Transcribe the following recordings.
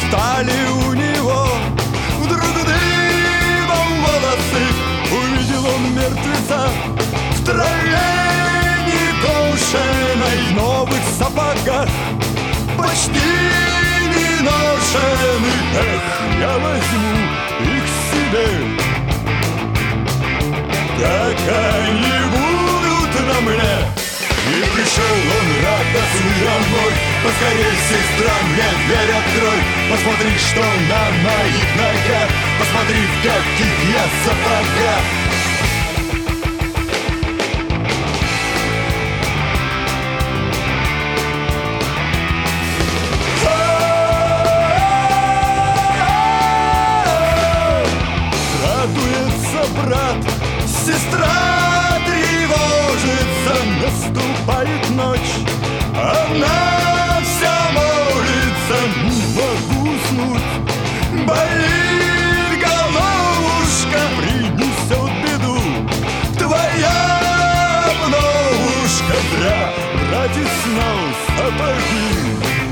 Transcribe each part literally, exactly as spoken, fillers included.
стали у него вдруг дыбом волосы. Увидел он мертвеца в траве некошенной, в новых сапогах, почти не ношены. Эх, я возьму их себе, как они будут на мне. И пришел он радостный домой. Поскорей, сестра, мне дверь открой. Посмотри, что на моих ногах, посмотри, в каких я сапогах. Радуется брат, сестра тревожится. Наступает ночь, она вся молится. Не могу уснуть, болит головушка, принесет беду твоя обновушка. Зря братец снял сапоги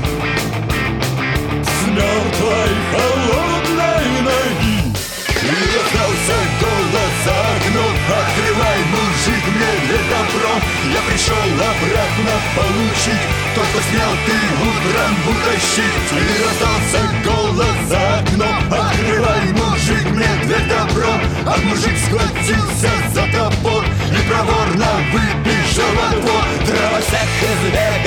с мертвой холодной ноги. И раздался голос за окном: открывай, мужик, мне не добро. Я пришел обратно получить то, что снял ты утром утащить. И раздался голос за окном: открывай, мужик, мне дверь добро. А мужик схватился за топор и проворно выбежал во двор. Дрова всех зверей